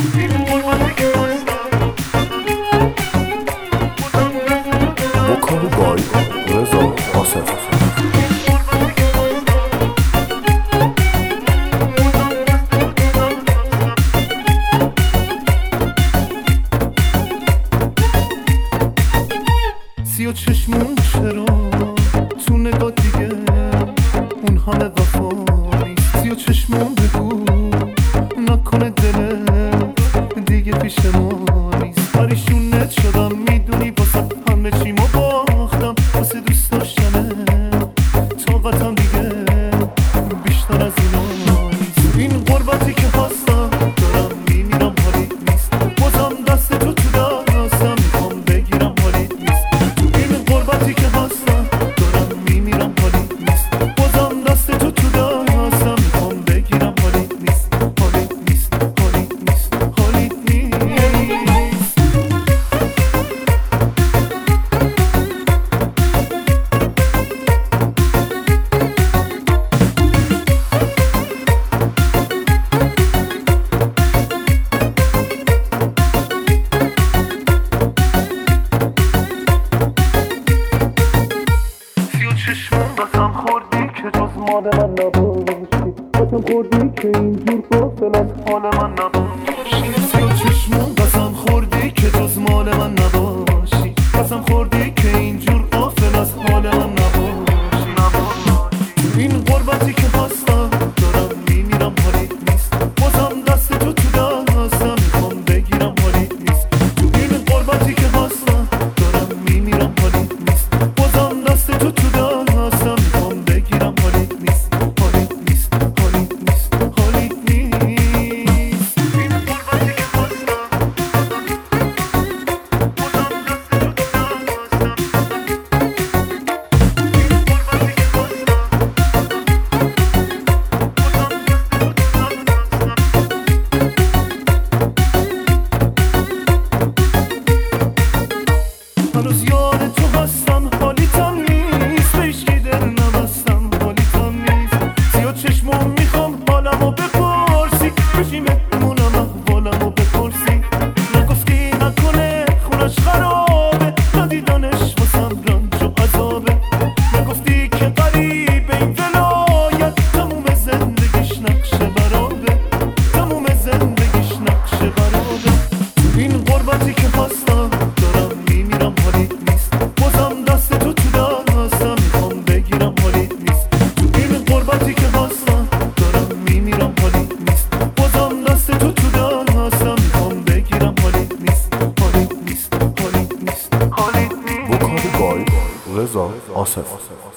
وکال بای رضا آصف. سیاه چشمون چرا تو نگاه دیگه اون همه وفا نیست. سیاه چشمون بگو نکنه دلت دیگه پیش ما نیست. پریشونت شدم میدونی واسه همه چی ما باختم. واسه دوست داشتنه طاقتم دیگه بیشتر از اینا نیست. این غربتی که هستم دارم میمیرم حالی نیست. بازم دست تو دستم میخوام بگیرم حالی نیست. این غربتی که هستم دارم میمیرم حالی نیست. بازم دست تو دستم میخوام بگیرم حالی نیست. حالی نیست حالی نیست حالی نیست. چشمون بسم خوردی که جز مال من نباشی. بسم خوردی که اینجور غافل از حال من نباشی. سیاه چشمون بسم خوردی که جز مال من نباشی. بسم خوردی که اینجور غافل از حال من نباشی. این غربتی که هستم دارم میمیرم حالی نیست. بازم دست تو دستم میخوام بگیرم حالی نیست. تو این غربتی که هستم دارم میمیرم حالی نیست. بازم دست تو دستم میخوام بگیرم حالی نیست. حالی نیست حالی نیست حالی نیست. این غربتی که هستم هنوز یاد تو هستم حالیتم نیست. بهشکی دل نبستم حالیتم نیست. سیاه چشمون میخوام حالمو بپرسی. بشی مهمونم احوالمو بپرسی. نگفتی نکنه خونش خرابه. ندیدنش واسم رنج و عذابه. نگفتی که غریبه این ولایت. تموم زندگیش نقش برابه. تموم زندگیش نقش برابه. تو این غربتی که هستم دارم میمیرم حالی نیست. بازم دست تو دستم میخوام بگیرم حالی نیست. تو این غربتی که هستم دارم میمیرم حالی نیست. بازم دست تو دستم میخوام بگیرم حالی نیست. حالی نیست حالی نیست حالی نیست. وکال بای رضا آصف.